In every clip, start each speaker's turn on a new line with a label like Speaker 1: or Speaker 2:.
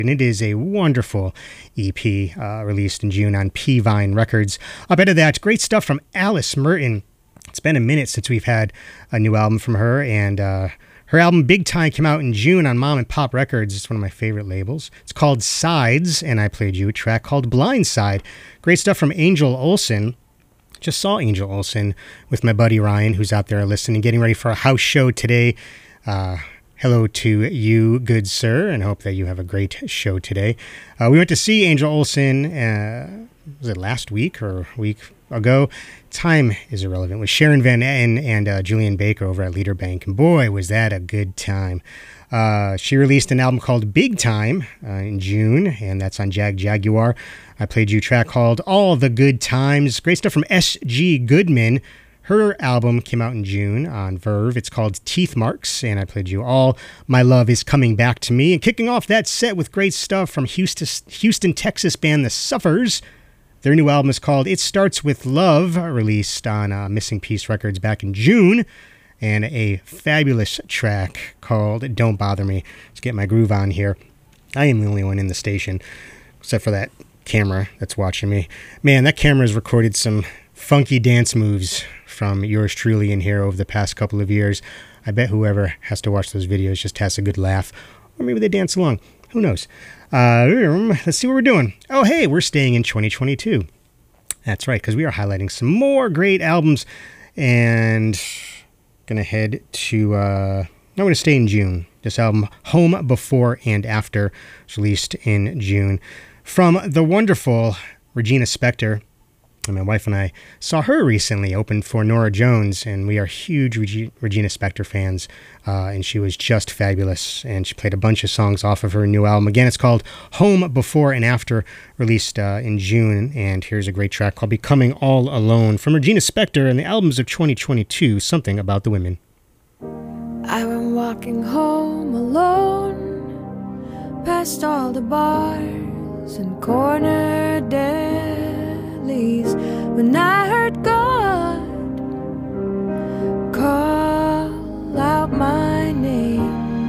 Speaker 1: And it is a wonderful EP released in June on P Vine Records. Up ahead of that, great stuff from Alice Merton. It's been a minute since we've had a new album from her, and her album Big Time came out in June on Mom and Pop Records. It's one of my favorite labels. It's called Sides, and I played you a track called Blind Side. Great stuff from Angel Olsen. Just saw Angel Olsen with my buddy Ryan, who's out there listening, getting ready for a house show today. Hello to you, good sir, and hope that you have a great show today. We went to see Angel Olsen, was it last week or a week ago? Time is irrelevant. With Sharon Van Etten and Julian Baker over at Leaderbank, and boy, was that a good time. She released an album called Big Time in June, and that's on Jaguar. I played you a track called All the Good Times. Great stuff from S.G. Goodman. Her album came out in June on Verve. It's called Teeth Marks, and I played you All My Love Is Coming Back to Me. And kicking off that set with great stuff from Houston, Texas band The Suffers. Their new album is called It Starts With Love, released on Missing Piece Records back in June. And a fabulous track called Don't Bother Me. Let's get my groove on here. I am the only one in the station, except for that camera that's watching me. Man, that camera has recorded some funky dance moves from yours truly in here over the past couple of years. I bet whoever has to watch those videos just has a good laugh. Or maybe they dance along. Who knows? Let's see what we're doing. Oh, hey, we're staying in 2022. That's right, because we are highlighting some more great albums. And going to head to... I'm going to stay in June. This album, Home Before and After, was released in June. From the wonderful Regina Spektor. And my wife and I saw her recently open for Norah Jones, and we are huge Regina Spektor fans, and she was just fabulous, and she played a bunch of songs off of her new album. Again, it's called Home Before and After, released in June, and here's a great track called Becoming All Alone from Regina Spektor and the albums of 2022, Something About the Women.
Speaker 2: I went walking home alone, past all the bars and corner delis, when I heard God call out my name.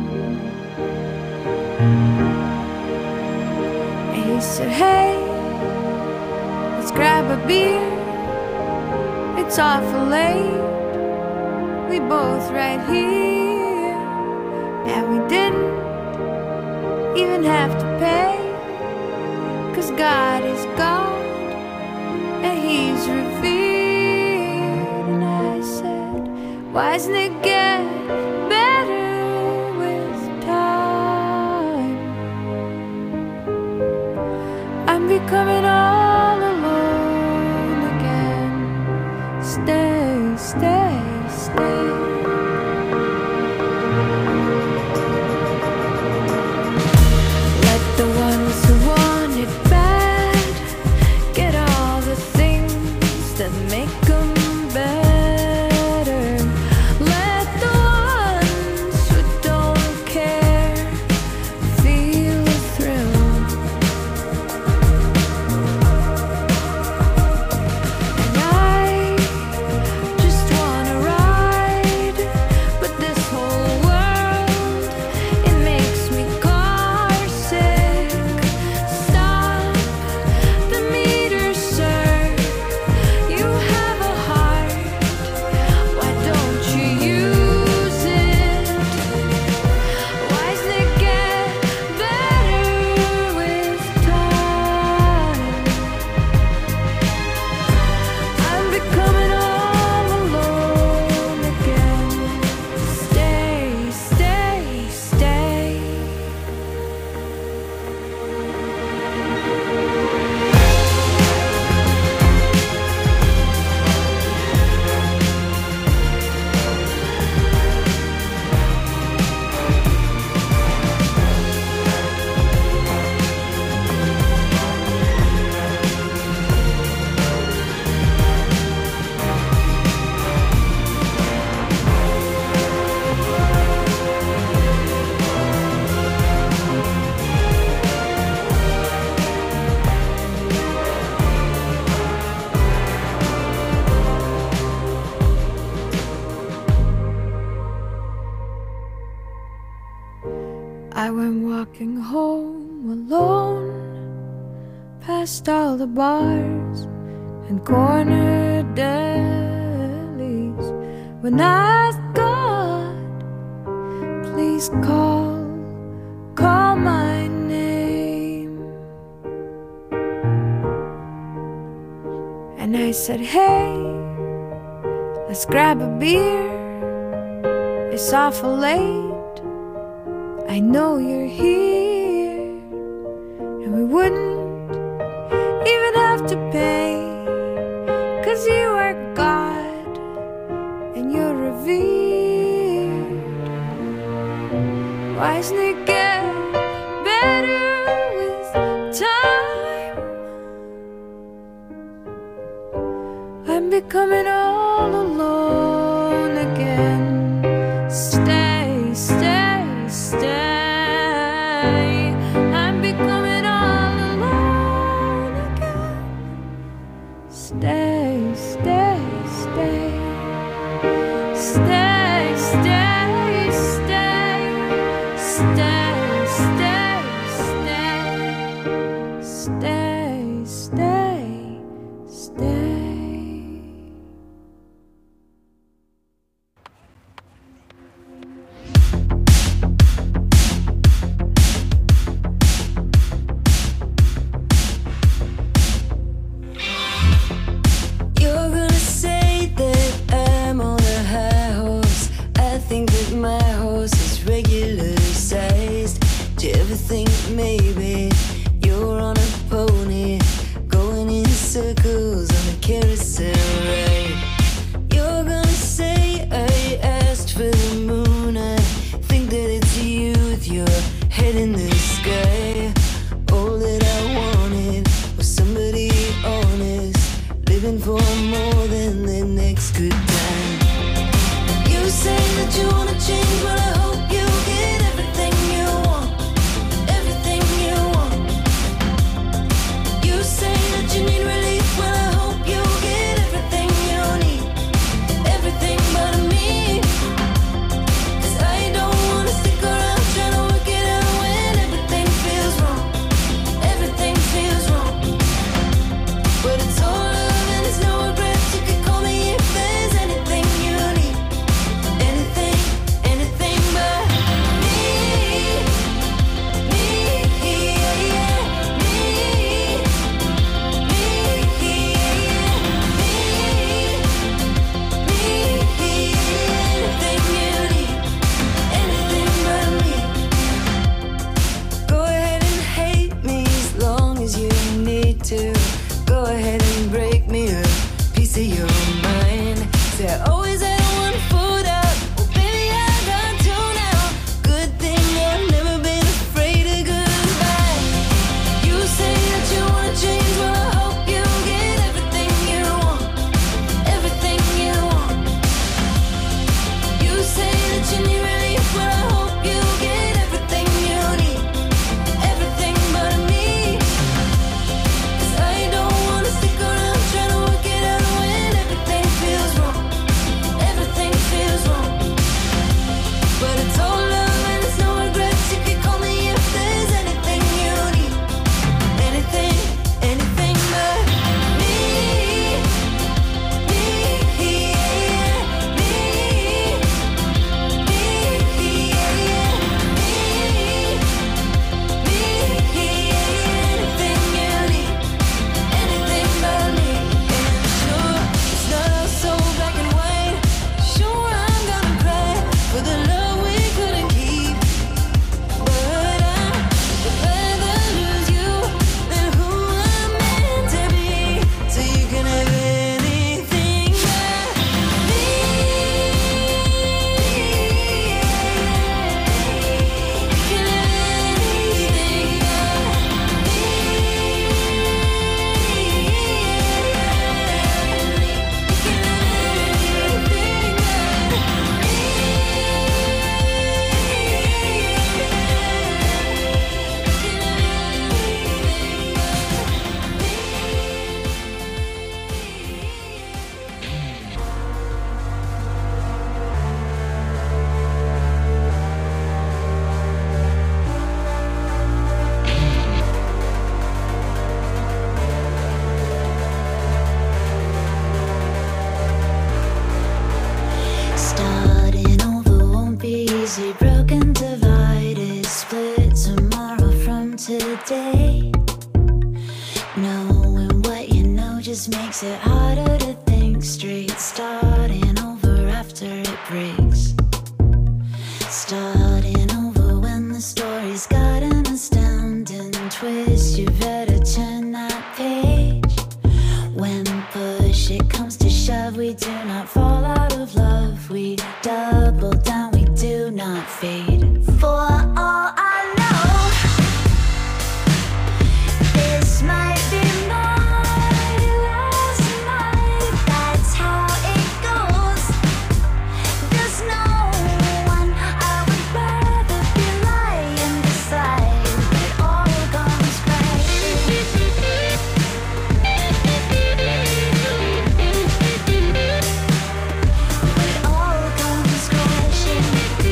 Speaker 2: And he said, hey, let's grab a beer, it's awful late, we both right here. And we didn't even have to pay, 'cause God is God and He's revealed. And I said, why doesn't it get better with time? I'm becoming all alone again. Stay, stay, stay. Let the ones who want it bad get all the things that make them better. Let the ones who don't care feel the thrill. And I just wanna ride, but this whole world, it makes me car sick. Stop the meter, sir. You have a heart, why don't you use it? Why doesn't it get better with time? I'm becoming all alone again. Stay, stay, stay. I went walking home alone past all the bars and corner delis when I ask God, please call my name. And I said, hey, let's grab a beer. It's awful late, I know you're here, and we wouldn't even have to pay, 'cause you are God and you're revered. Why doesn't it get better with time? I'm becoming all alone again. Stay, stay, stay.
Speaker 3: today. Knowing what you know just makes it harder to think straight. Starting over after it breaks. Starting over when the story's got an astounding twist. You better turn that page. When push it comes to shove, we do not fall out of love. We double down, we do not fade. For all I know, this might be my last night. That's how it goes. There's no one I would rather be lying beside. It all comes crashing. It all comes crashing.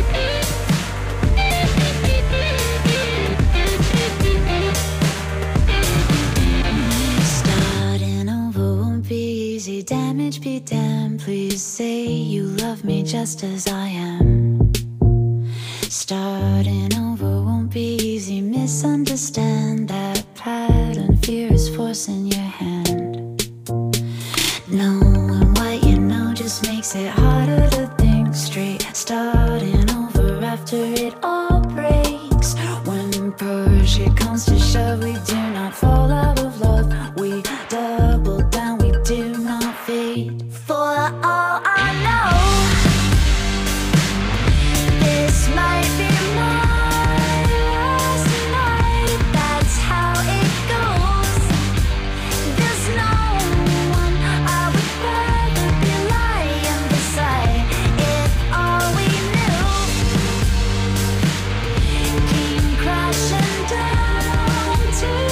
Speaker 3: Starting over won't be easy. Damage be damned. Please say you love me just as I am. Starting over won't be easy. Misunderstand that pattern. Fear is forcing your hand. Knowing what you know just makes it harder to think straight. Starting over after it all breaks. When push it comes to shove, we do not fall out of love. We double down, we do not fade. For all I know, this might be my last night. That's how it goes. There's no one I would rather be lying beside. If all we knew came crashing down to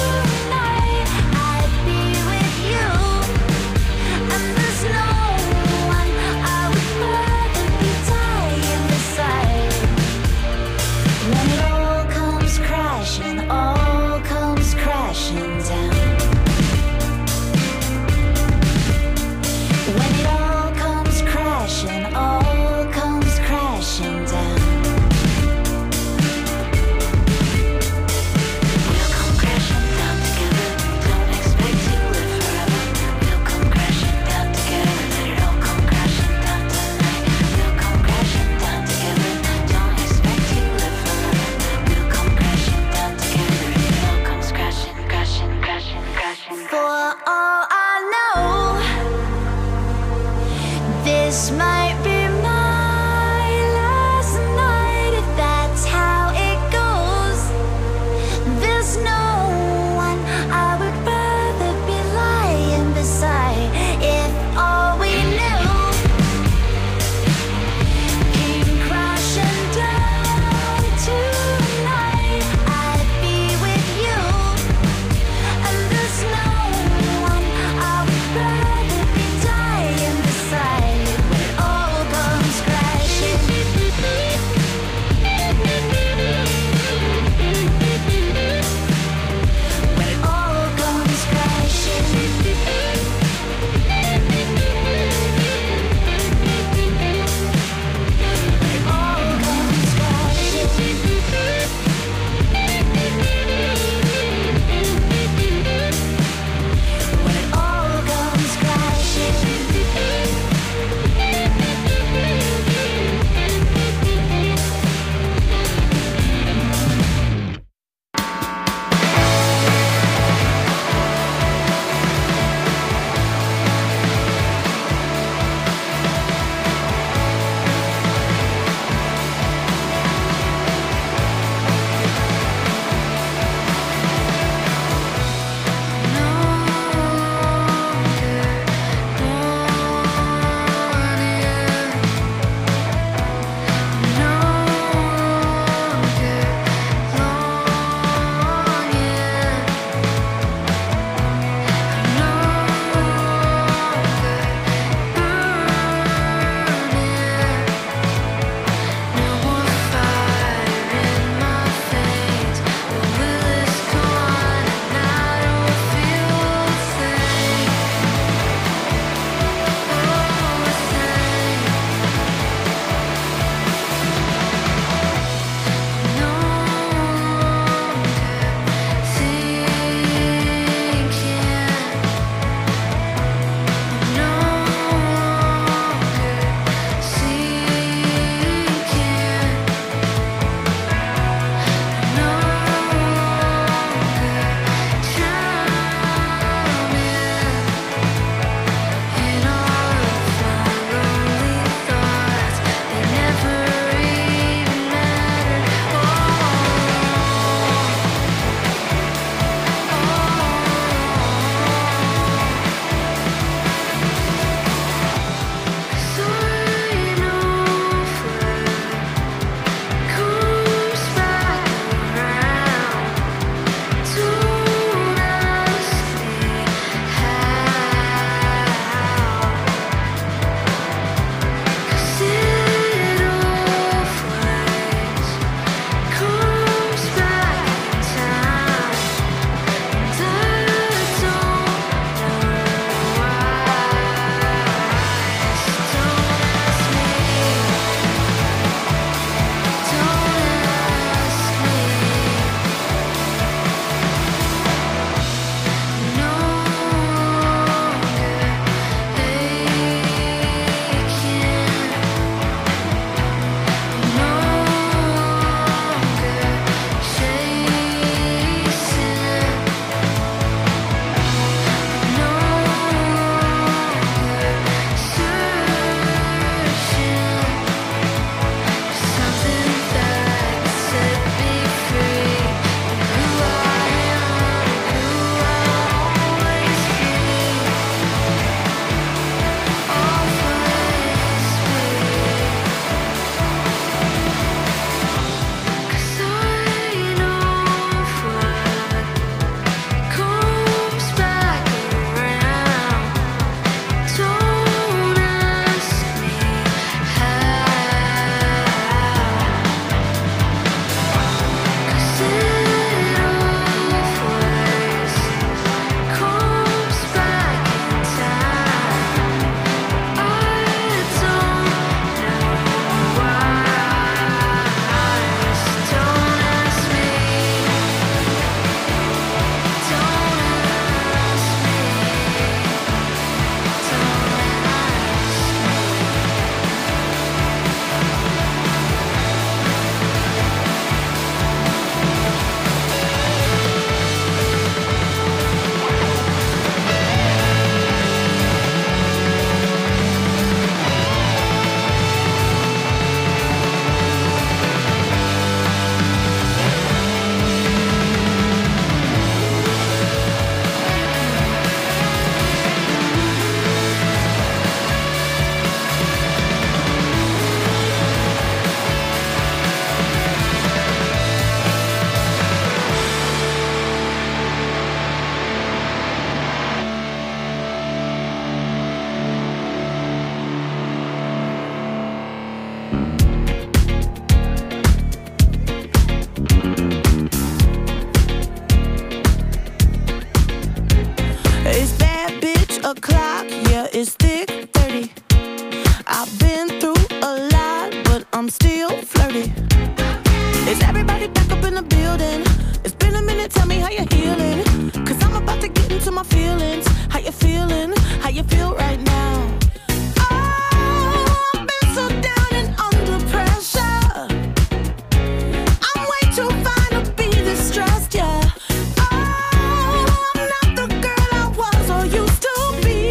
Speaker 4: o'clock, yeah, it's thick 30. I've been through a lot, but I'm still flirty. Is everybody back up in the building? It's been a minute, tell me how you're healing. Cause I'm about to get into my feelings. How you feeling? How you feel right now? Oh, I've been so down and under pressure. I'm way too fine to be distressed, yeah. Oh, I'm not the girl I was or used to be.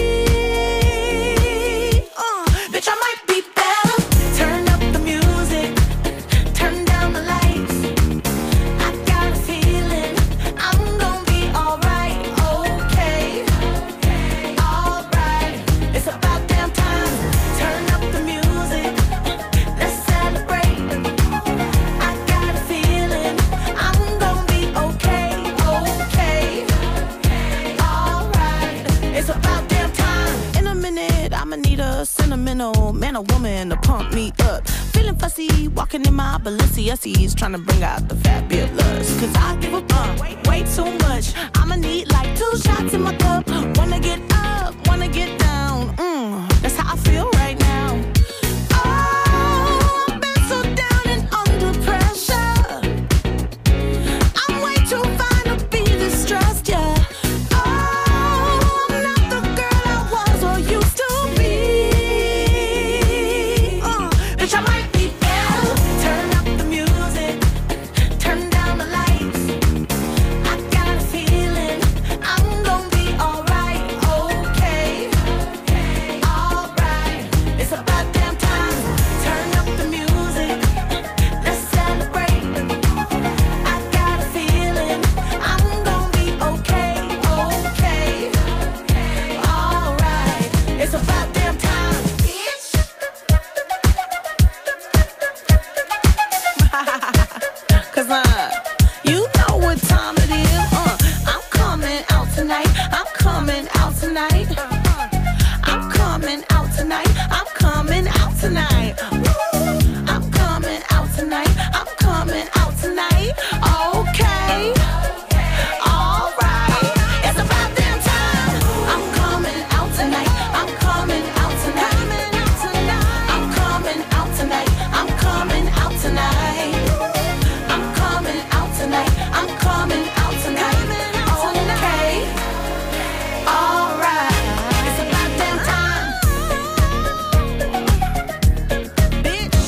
Speaker 4: Bitch, I might be better. Turn up the music, turn down the lights. I got a feeling I'm gonna be alright, okay, alright. It's about damn time. Turn up the music, let's celebrate. I got a feeling I'm gonna be okay, alright. It's about damn time. In a minute, I'ma need a sentimental man or woman to pump me up. Feeling fussy, walking in my Balenciennes, trying to bring out the fabulous. Cause I give a way too much. I'ma need like 2 shots in my cup. Wanna get up, wanna get down. That's how I feel right now. Oh, I've been so down and under pressure. I'm way too fine to be distressed, yeah. Oh, I'm not the girl I was or used to be. Bitch, I might be better. Turn up the music, turn down the lights. I got a feeling I'm gonna be alright, okay, alright. It's about damn time. Turn up the music, let's celebrate. I got a feeling I'm gonna be okay, alright. It's about damn time, bitch. Cause you know what time it is. I'm coming out tonight. I'm coming out tonight. I'm coming out tonight. I'm coming out tonight. I'm coming out tonight. I'm coming out tonight. Okay. Alright. It's about damn time. I'm coming out tonight. I'm coming out tonight. I'm coming out tonight. I'm coming out tonight. I'm coming out tonight. I'm coming out tonight. Okay. Alright. It's about damn time. Bitch.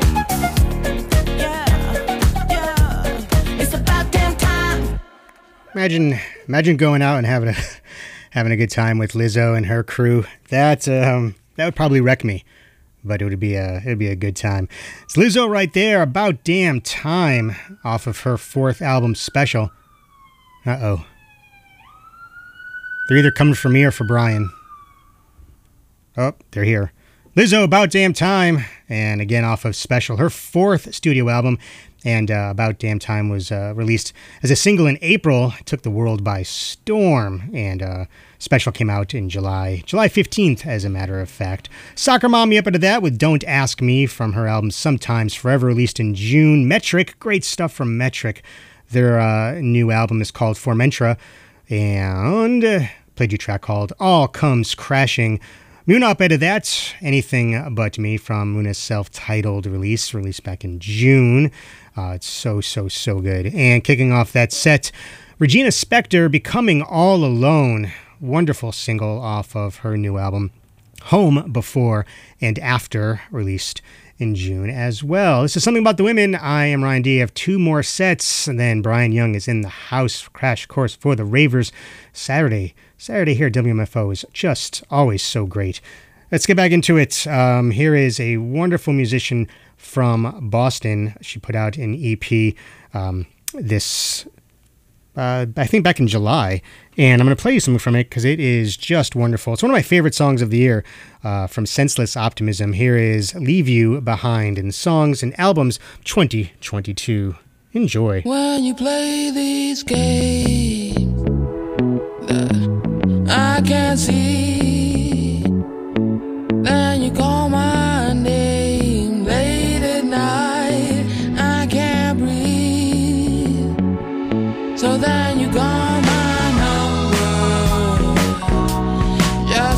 Speaker 4: Yeah. It's about damn time.
Speaker 1: Imagine going out and having a good time with Lizzo and her crew. That would probably wreck me, but it'd be a good time. It's Lizzo right there, About Damn Time, off of her 4th album, Special. Uh-oh. They're either coming for me or for Brian. Oh, they're here. Lizzo, About Damn Time, and again off of Special, her 4th studio album, and About Damn Time was released as a single in April. It took the world by storm, and Special came out in July 15th, as a matter of fact. Soccer Mommy up into that with Don't Ask Me from her album Sometimes Forever, released in June. Metric, great stuff from Metric. Their new album is called Formentra, and played you a track called All Comes Crashing. Muna up into that, Anything But Me from Muna's self-titled release, released back in June. It's so good. And kicking off that set, Regina Spektor, Becoming All Alone. Wonderful single off of her new album, Home Before and After, released in June as well. This is Something About the Women. I am Ryan D. I have 2 more sets, and then Brian Young is in the house. Crash Course for the Ravers. Saturday here at WMFO is just always so great. Let's get back into it. Here is a wonderful musician from Boston. She put out an EP I think back in July, and I'm going to play you something from it because it is just wonderful. It's one of my favorite songs of the year, from Senseless Optimism. Here is Leave You Behind in Songs and Albums 2022. Enjoy.
Speaker 5: When you play these games that I can't see, then you call my name late at night, I can't breathe. So then you call my number, yeah.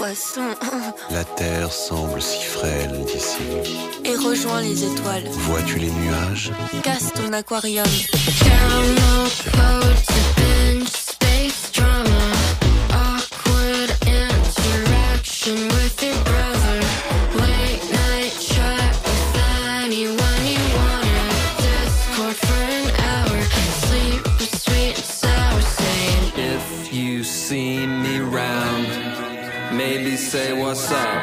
Speaker 6: poisson.
Speaker 7: La terre semble si frêle d'ici.
Speaker 6: Et rejoins les étoiles.
Speaker 7: Vois-tu les nuages?
Speaker 6: Casse ton aquarium. Caramel coated binge, space drama. Awkward interaction with your brother. Late night chat with anyone you wanna. Discord for an hour. Sleep with sweet and sour. Saying
Speaker 8: if you see me round, maybe say what's up.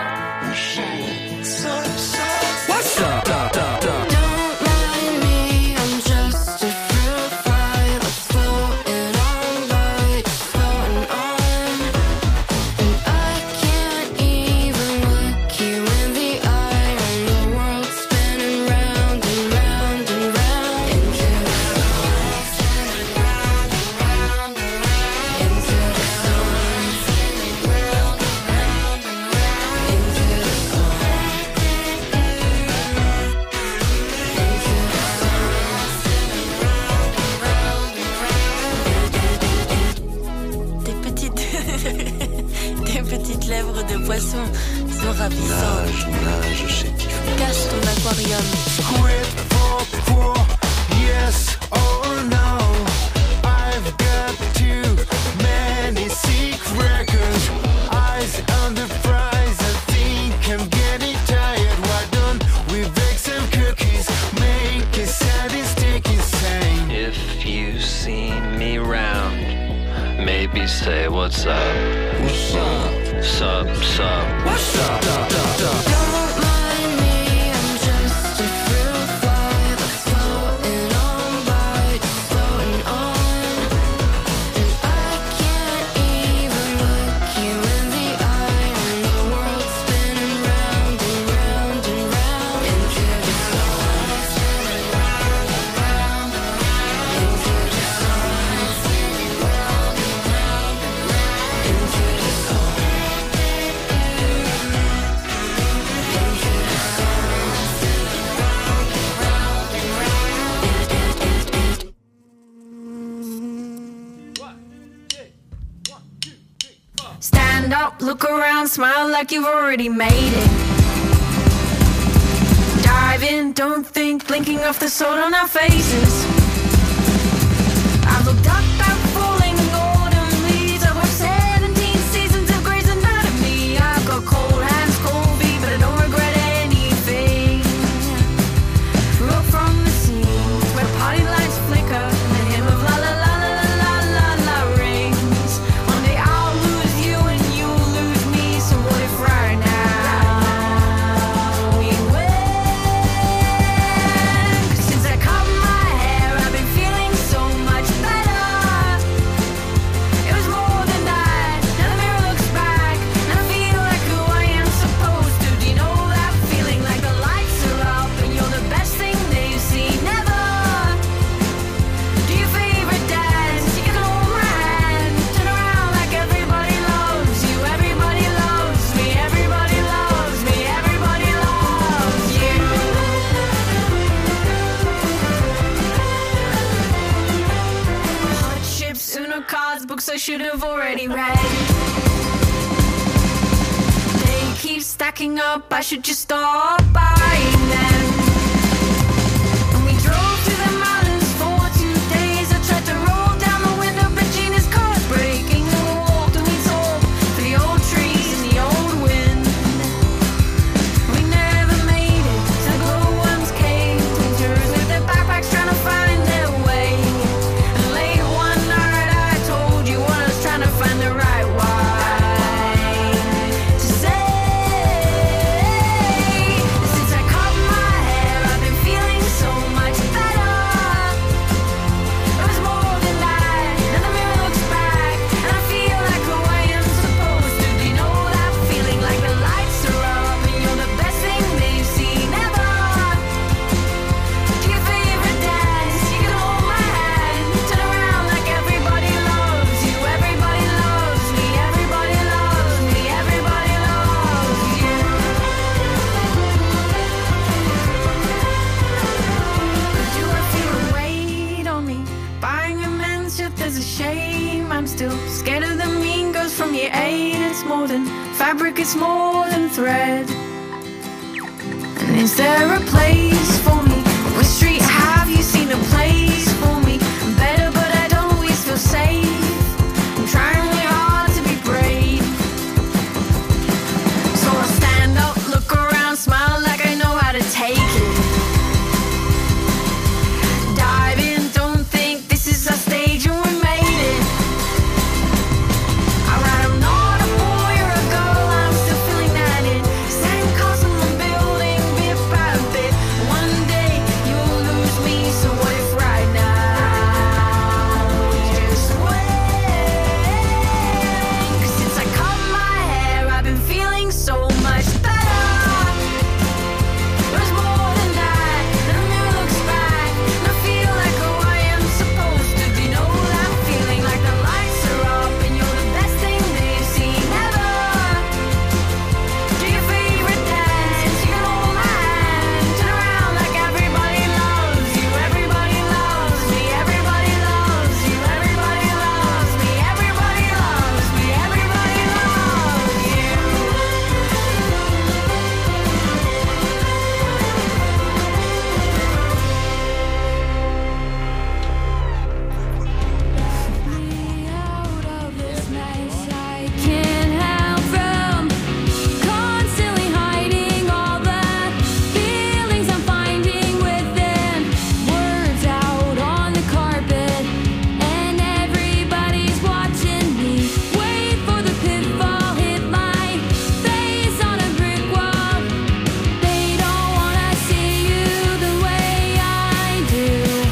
Speaker 8: What's up?
Speaker 6: don't mind me, I'm just a fruit fly that's floating on by, floating on. And I can't even look you in the eye when the world's spinning round and round and round into the sun, spinning round and round and round into the sun, spinning round and round and round into the sun. Tes petites lèvres de poisson sont ravissantes.
Speaker 7: Nage, nage, chétif.
Speaker 6: Casse ton aquarium.
Speaker 9: Quid pro quo, yes or no. I've got too many secrets. Eyes on the prize, I think I'm getting tired. Why don't we bake some cookies? Make a salad, stick insane.
Speaker 8: If you see me round, maybe say what's up. What's up? Sup, sup. What's up?
Speaker 6: Don't mind me, I'm just a fruit fly that's floating on by, floating on. And I can't even look you in the eye when the world's spinning round and round and round into the sun, spinning round and round and round into the sun, spinning round and round and round into the sun.
Speaker 2: Stand up, look around, smile like you've already made it. Dive in, don't think, blinking off the salt on our faces. I've looked up at falling autumn leaves. I've watched 17 seasons of Grey's Anatomy. I've got cold hands, cold feet, but I don't regret anything. Up from the scenes where party lights flicker and the hymn of la la la la la la la rings. One day I'll lose you and you'll lose me. So what if right now we win? 'Cause since I cut my hair, I've been feeling so much better. It was more than that. Now the mirror looks back and I feel like who I am supposed to. Do you know that feeling like the lights are up and you're the best thing they've seen ever? Do your favorite dance, you can hold my hand. Turn around like everybody loves you. Everybody loves me, everybody loves me, everybody loves you. Hardships, Uno cards, books I should have already read. They keep stacking up, I should just stop buying them. And we drove to the mountains for 2 days. I tried to roll down the window, but Gina's car's breaking. And we walked and we talked for the old trees and the old wind. We never made it to the glowworms cave. Teenagers with their backpacks trying to find their way. And late one night I told you I was trying to find the right wine to say. Since I cut my than fabric, it's more than thread. And is there a place for me? Which street have you seen a place for me? I'm better, but I don't always feel safe. I'm trying really hard to be brave. So I stand up, look around, smile like I know how to take it. Dive in, don't think this is our stage and we made it. Alright, I'm not a boy or a girl, I'm still feeling that in. Sandcastles on the building, bit by bit. One day you'll lose me, so what if right now we just wait? 'Cause since I cut my hair, I've been feeling so much better. There's more than that, the mirror looks back, and I feel like who I am supposed to be. Know that feeling like the lights are up and you're the best thing they've seen ever. Do your favorite dance, you can hold my hand, turn around like everybody loves you. Everybody loves me, everybody loves you. Everybody loves me, everybody loves me, everybody loves you. Out of this mess, I can't help from constantly hiding all the feelings I'm finding within. Words out on the carpet, and everybody's watching me. Wait for the pitfall, hit my face on a brick wall. They don't wanna see you the way I do.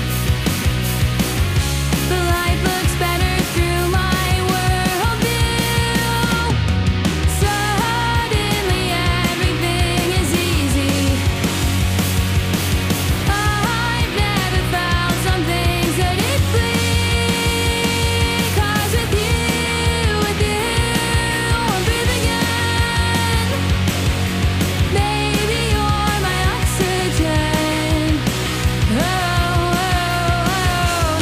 Speaker 2: But life looks better through my worldview. Suddenly everything is easy. I've never felt something so deeply. 'Cause with you, I'm breathing in. Baby, you're my oxygen. Oh, oh, oh.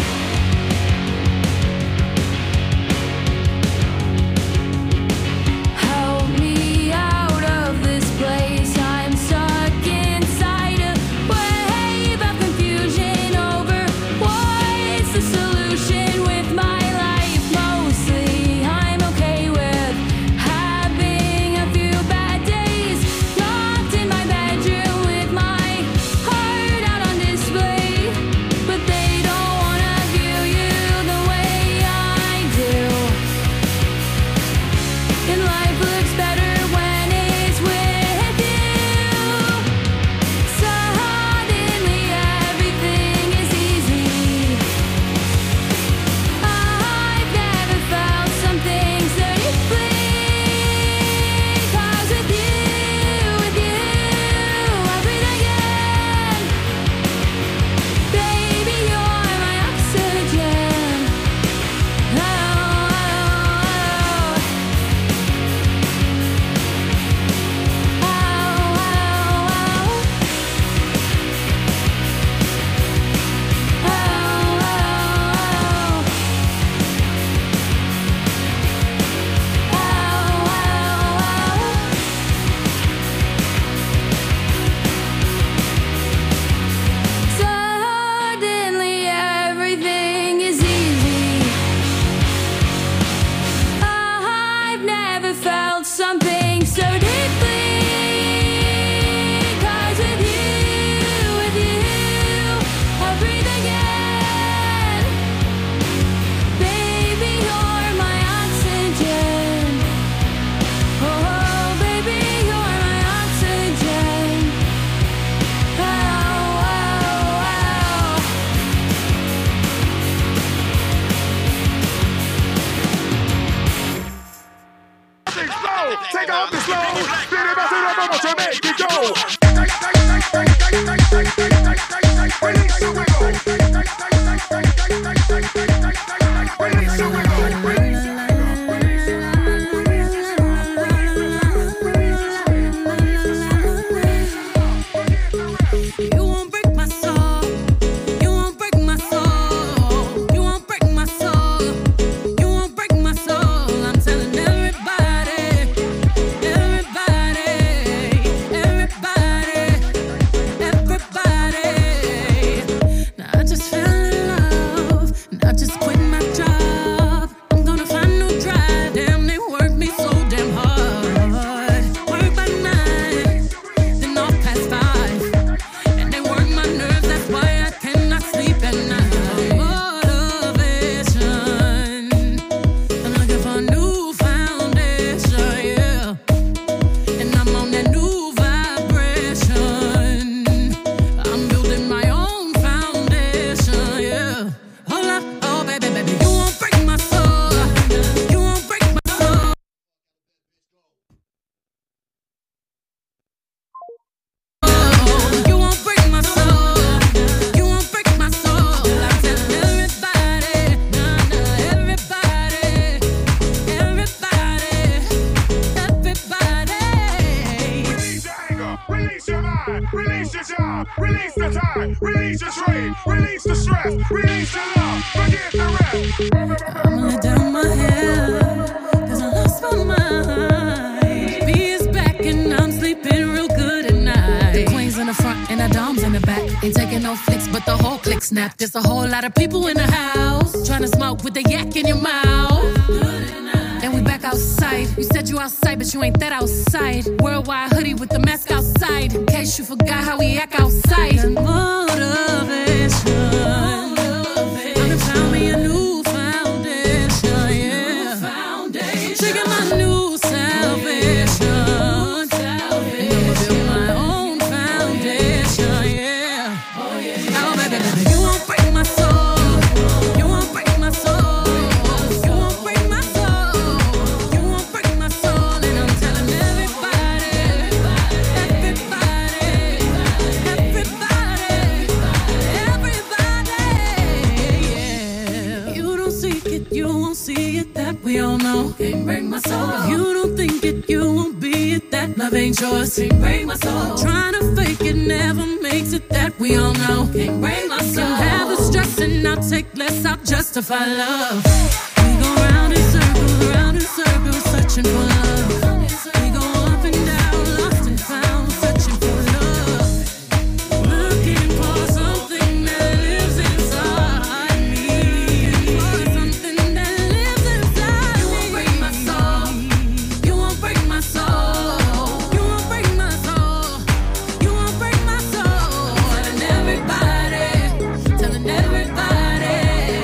Speaker 2: Help me out of this place. I'm stuck inside a wave of confusion over what's the solution with my life. Mostly I'm okay with having a few bad days, locked in my bedroom with my heart out on display. But they don't wanna view you the way I do. And life looks better when it's with you. Suddenly everything is easy. I've never felt something so deeply. 'Cause with you, I breathe again. Baby, you're my oxygen. Oh, oh, oh. Suddenly everything is easy. I've never felt something so deeply. 'Cause with you, I breathe again. Baby, you're my oxygen. Oh, baby, you're my oxygen. Oh, oh, oh.
Speaker 9: Take off the slow. Viene vacilo como se México. Release the wiggle. Release the wiggle.
Speaker 4: You won't break my soul. You won't break my soul. You won't break my soul. You won't break my soul. I'm telling everybody.
Speaker 10: mind, release your job, release the time, release your trade, release the stress, release the love, forget the rest.
Speaker 4: I'ma let down my hair, cause I lost my mind. B is back and I'm sleeping real good at night. The queen's in the front and the dom's in the back. Ain't taking no flicks, but the whole click snap. There's a whole lot of people in the house trying to smoke with the yak in your mouth. And we back outside. You said you outside, but you ain't that outside. Worldwide hoodie with the mask outside. In case you forgot how we act outside. And motivation. I done found me a new foundation, yeah. Taking my new salvation. And I'ma build my own foundation, yeah. Oh, baby, baby, you won't break my soul. You won't break my soul. You won't break my soul. You won't break my soul. And I'm telling everybody, yeah. You don't seek it, you won't see it, that we all know. Can't break my soul. If you don't think it, you won't be it, that love ain't yours. Can't break my soul. Trying to fake it never makes it, that we all know. Can't break my soul. Can have the stress and I'll take less, I'll justify love. We go round in circles, searching for love. We go up and down, lost and found, searching for love. Looking for something that lives inside me. For something that lives inside me. You won't break my soul. You won't break my soul. You won't break my soul. You won't break my soul. Telling everybody, telling everybody,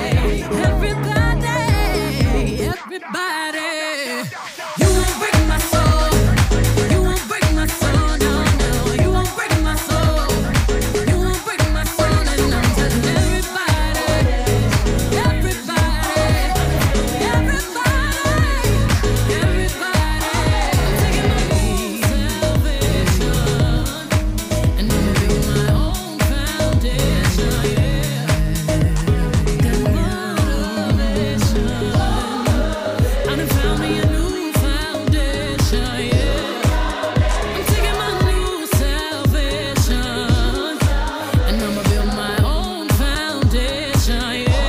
Speaker 4: everybody. You won't break my soul. You won't break my soul. No, no. You won't break my soul. You won't break my soul. And I'm telling everybody, everybody, taking my own salvation. And I'm building my own foundation, yeah. Got motivation. I done found me a new foundation, yeah. I'm taking my new salvation. And I'ma build my own foundation, yeah.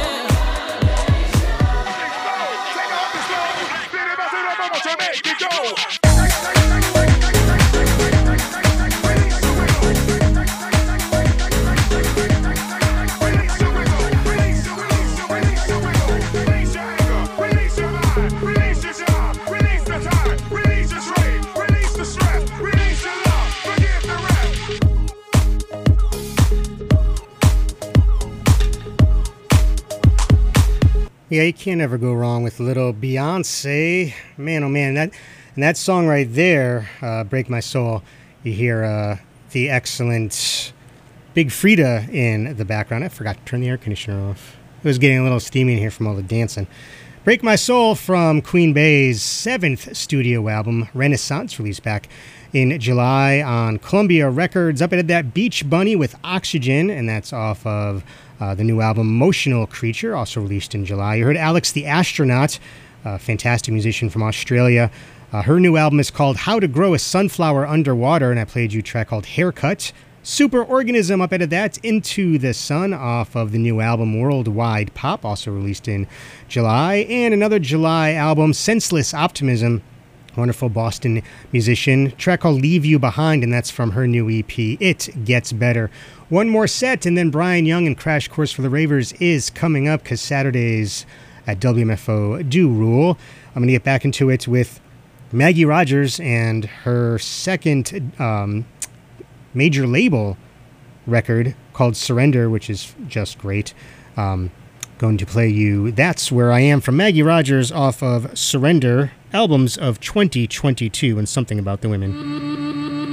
Speaker 1: Yeah, you can't ever go wrong with little Beyonce. Man, oh man, that song right there, Break My Soul, you hear the excellent Big Frida in the background. I forgot to turn the air conditioner off. It was getting a little steamy in here from all the dancing. Break My Soul from Queen Bey's 7th studio album, Renaissance, released back in July on Columbia Records. Up ahead that Beach Bunny with Oxygen, and that's off of the new album Emotional Creature, also released in July. You heard Alex the Astronaut, a fantastic musician from Australia. Her new album is called How to Grow a Sunflower Underwater, and I played you a track called Haircut. Superorganism, up ahead that, Into the Sun, off of the new album Worldwide Pop, also released in July. And another July album, Senseless Optimism, wonderful Boston musician. Track called Leave You Behind, and that's from her new EP, It Gets Better. One more set, and then Brian Young and Crash Course for the Ravers is coming up, because Saturdays at WMFO do rule. I'm going to get back into it with Maggie Rogers and her second major label record called Surrender, which is just great. Going to play you That's Where I Am from Maggie Rogers off of Surrender, albums of 2022, and Something About the Women.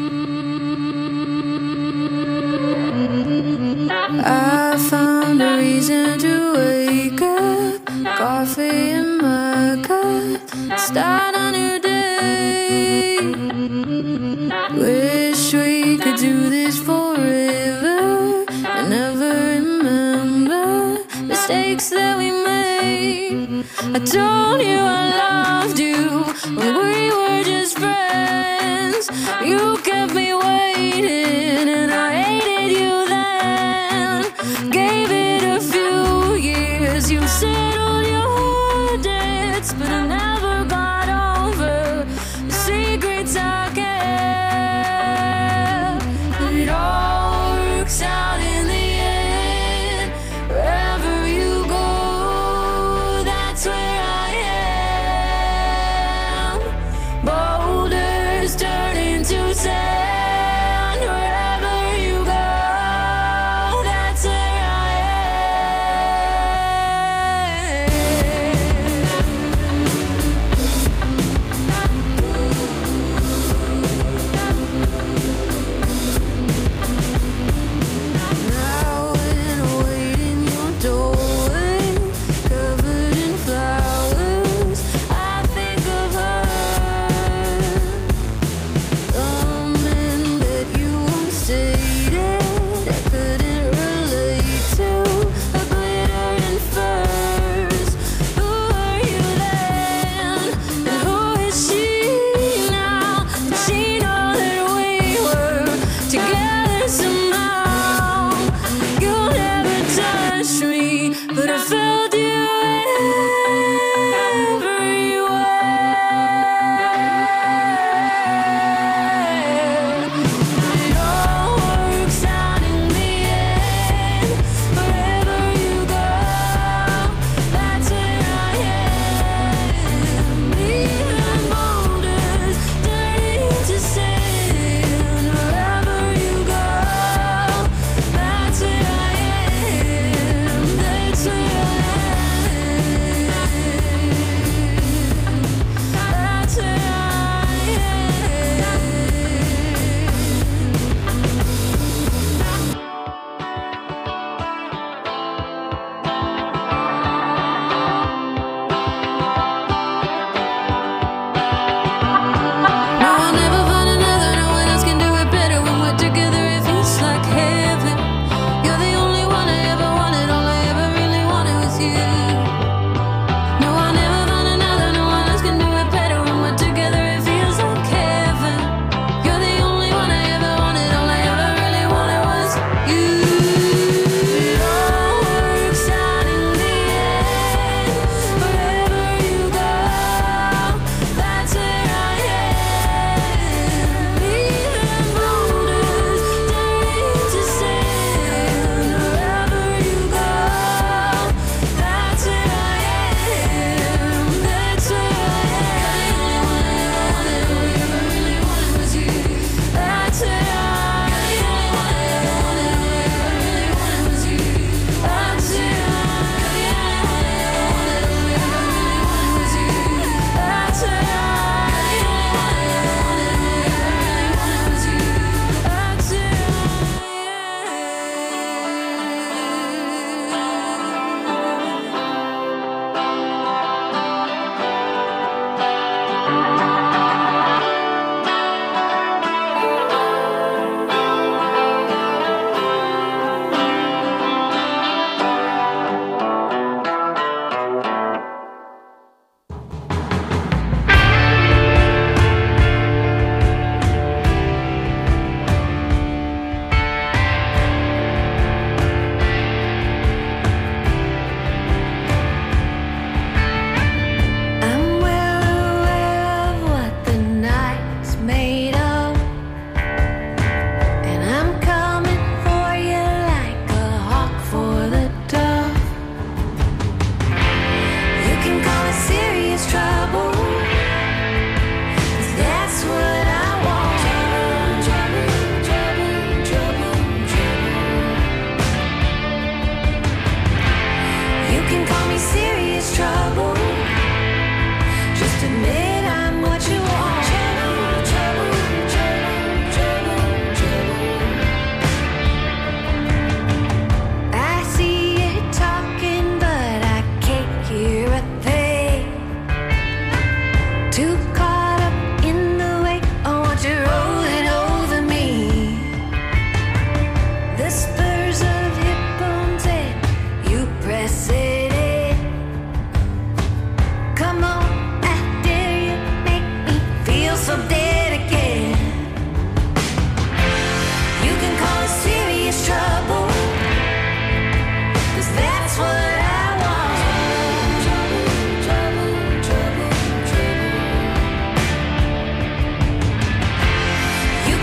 Speaker 6: I found a reason to wake up, coffee in my cup, start a new day. Wish we could do this forever and never remember mistakes that we made. I told you I loved you when we were just friends. You kept me waiting.
Speaker 2: it's okay. It all works out in the end. Wherever you go, that's where I am. Boulders turn into sand. Wherever you go, that's where I am.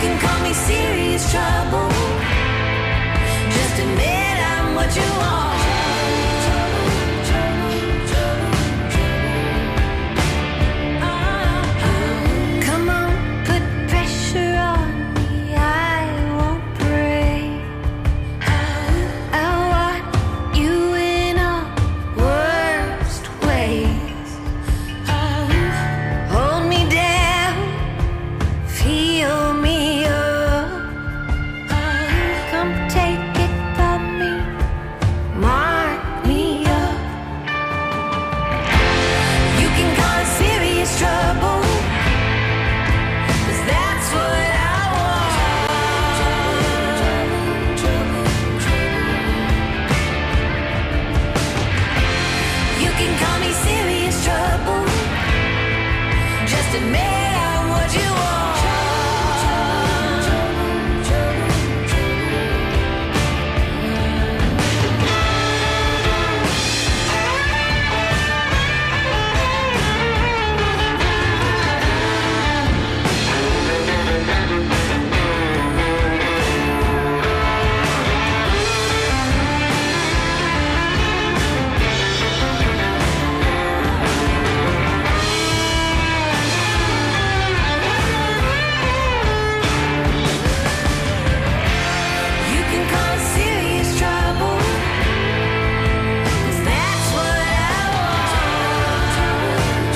Speaker 2: can call me serious trouble. Just admit I'm what you want. Come on, put pressure on me. I won't break. I want you in our worst ways. Hold me down, feel me up. Come take it from me, mark me up. You can call it serious trouble, 'cause that's what I want. You can call me serious trouble. Just admit I'm what you want. You can call it serious trouble, 'cause that's what I want.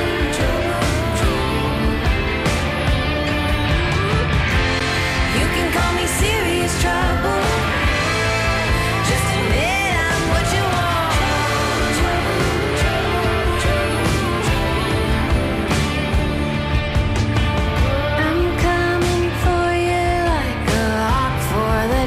Speaker 2: You can call me serious trouble. Just admit I'm what you want. I'm coming for you like a hawk for the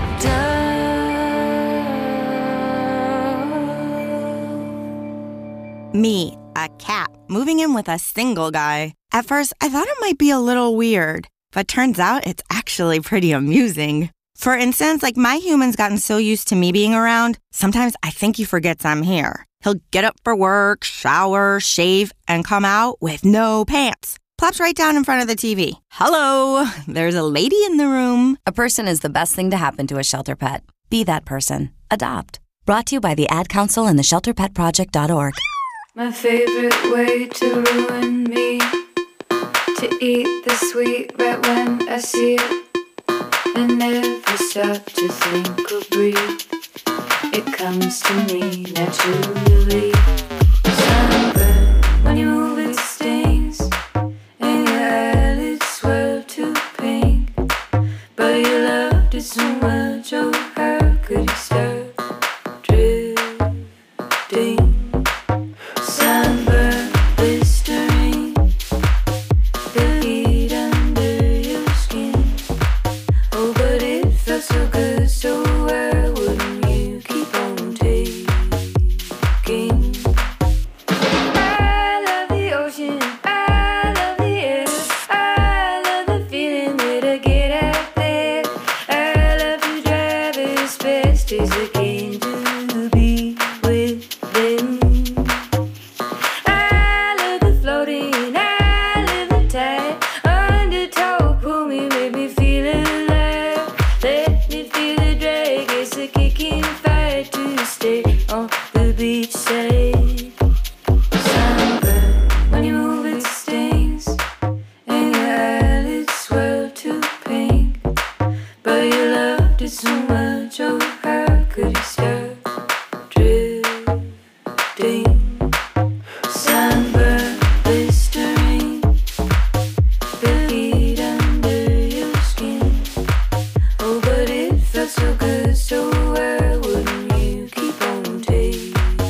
Speaker 2: dove.
Speaker 11: Me, a cat, moving in with a single guy. At first, I thought it might be a little weird, but turns out it's actually pretty amusing. For instance, like my human's gotten so used to me being around, sometimes I think he forgets I'm here. He'll get up for work, shower, shave, and come out with no pants. Plops right down in front of the TV. Hello, there's a lady in the room.
Speaker 12: A person is the best thing to happen to a shelter pet. Be that person. Adopt. Brought to you by the Ad Council and the ShelterPetProject.org.
Speaker 2: My favorite way to ruin me, to eat the sweet right when I see it, and never stop to think or breathe. It comes to me naturally. Sunburn, when you move it stings, and your eyelids swirl to pink. But you loved it so much, oh how could you start drifting? Sunburn, blistering, the heat under your skin. Oh, but it felt so good, so why wouldn't you keep on taking? I love the ocean, I love the air, I love the feeling that I get out there. I love to drive as fast as I can to be with them. I love the floating, I love the tide. Undertow, pull me, make me feel alive. Let me feel the drag, it's a kicking fight to stay on the beach side. Sunburn, when you move it stings, and your eyelids swirl to pink. But you loved it so much, oh how could you start drifting? Sunburn, blistering, the heat under your skin. Oh, but it felt so good, so why wouldn't you keep on taking?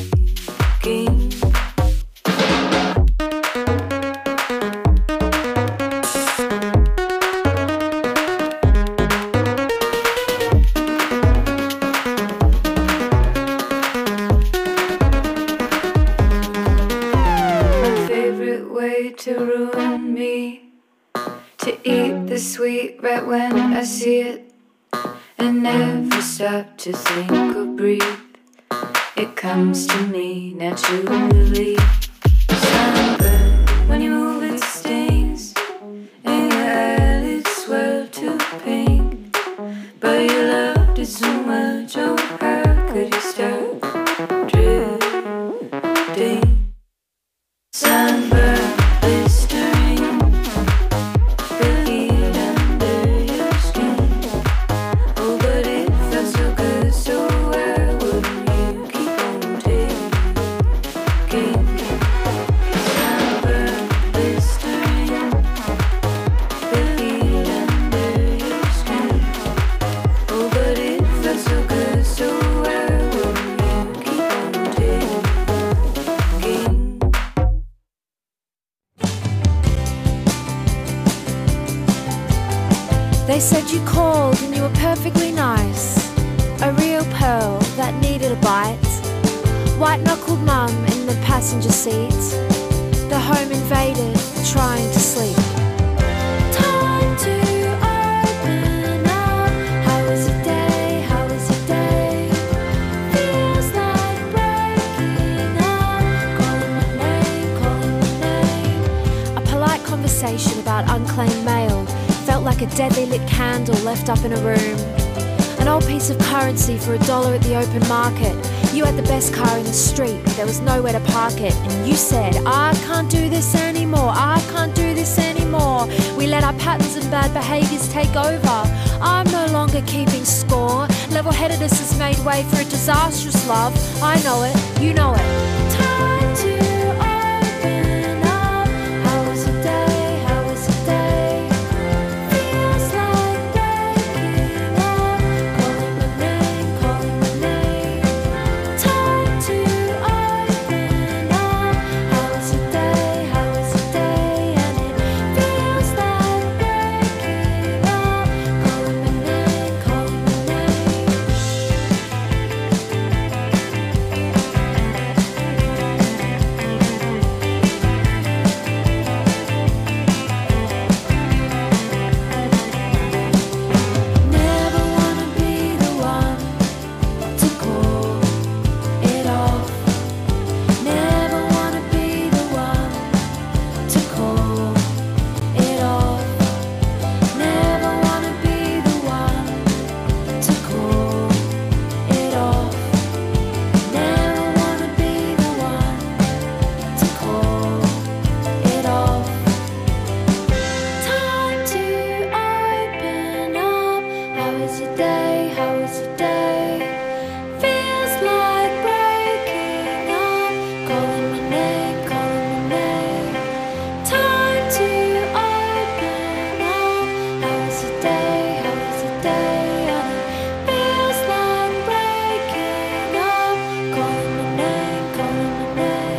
Speaker 2: My favorite way to ruin me, to eat the sweet right when I see it, and never stop to think or breathe. It comes to me naturally. Sunburn, when you move it stings, and your eyelids swirl to
Speaker 13: They said you called and you were perfectly nice. A real pearl that needed a bite. White-knuckled mum in the passenger seat. The home invaded, trying to sleep. Time to open up. How was your day? How was your day? Feels like breaking up. Calling my name, calling my name. A polite conversation about unclaimed mail felt like a deadly lit candle left up in a room. An old piece of currency for $1 at the open market. You had the best car in the street, but there was nowhere to park it. And you said, I can't do this anymore, I can't do this anymore. We let our patterns and bad behaviours take over. I'm no longer keeping score. Level-headedness has made way for a disastrous love. I know it, you know it. Time to open up. How was your day? How was your day? Feels like breaking up. Calling my name, calling my name. Time to open up. How was your day? How was your day? And it feels like breaking up. Calling my name, calling my name. Never wanna be the one to call it off. Never wanna be the one to call it off. Never wanna be the one to call it off. Never wanna be the one to call it off. Time to open up. How was your day? How was your day? Feels like breaking up. Calling my name, calling my name. Time to open up. How was your day? How was your day? And it feels like breaking up. Calling my name, calling my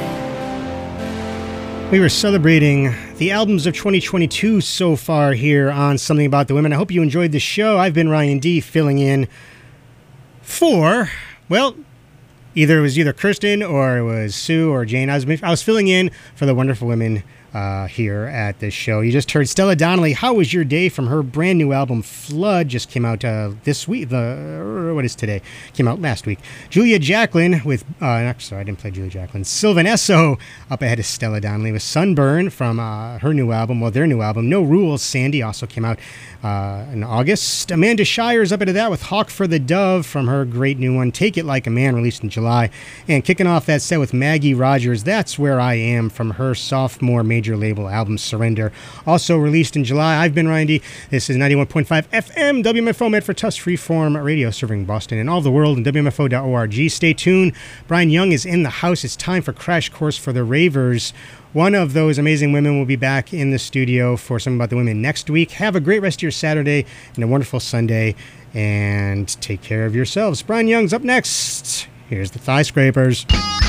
Speaker 13: name.
Speaker 1: We were celebrating the albums of 2022 so far here on Something About the Women. I hope you enjoyed the show. I've been Ryan D, filling in for, well, either it was Kirsten or it was Sue or Jane. I was filling in for the wonderful women here at this show. You just heard Stella Donnelly, How Was Your Day, from her brand new album Flood, just came out this week. What is today? Came out last week. Julia Jacqueline with, sorry, I didn't play Julia Jacqueline. Sylvan Esso up ahead of Stella Donnelly with Sunburn from her new album, their new album, No Rules. Sandy also came out in August. Amanda Shires up into that with Hawk for the Dove from her great new one, Take It Like a Man, released in July. And kicking off that set with Maggie Rogers, That's Where I Am, from her sophomore major label album Surrender, also released in July. I've been Ryan D. This is 91.5 FM WMFO, Medford Freeform Radio, serving Boston and all the world, and WMFO.org. Stay tuned. Brian Young is in the house. It's time for Crash Course for the Ravers. One of those amazing women will be back in the studio for Something About the Women next week. Have a great rest of your Saturday and a wonderful Sunday, and take care of yourselves. Brian Young's up next. Here's the Thigh Scrapers.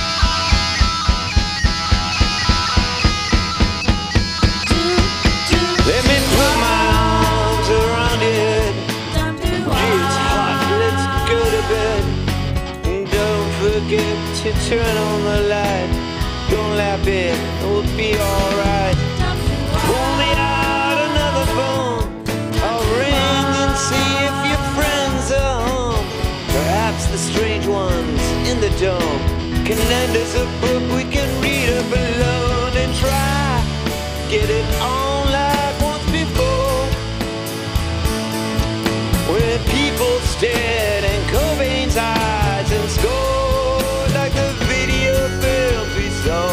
Speaker 9: Let me put my arms around your head. It's hot, let's go to bed. And don't forget to turn on the light. Don't laugh it, it'll be alright. Pull me out another phone. I'll ring and see if your friends are home. Perhaps the strange ones in the dome can lend us a book we can read up alone and try. Get it on like once before. When people stared in Cobain's eyes and scored like the video films we saw.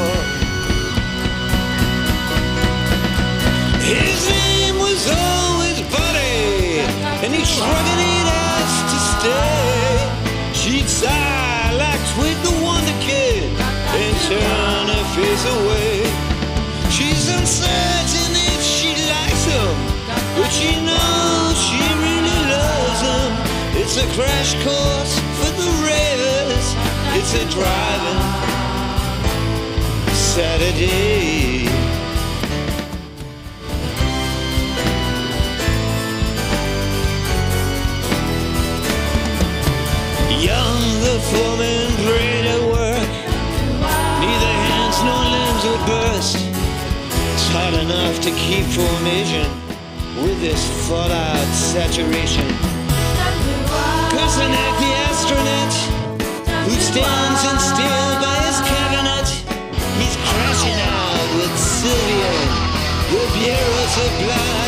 Speaker 9: His name was always Buddy, and he shrugged it ass to stay. She'd sigh like Twig the Wonder Kid and turn her face away. She's uncertain if she likes him, but she knows she really loves him. It's a crash course for the ravers. It's a driving Saturday.
Speaker 14: woman prayed at work. Neither hands nor limbs would burst. It's hard enough to keep formation with this fallout saturation. Persinek, the astronaut, who stands in still by his cabinet, he's crashing out with Sylvia, the bureau supply.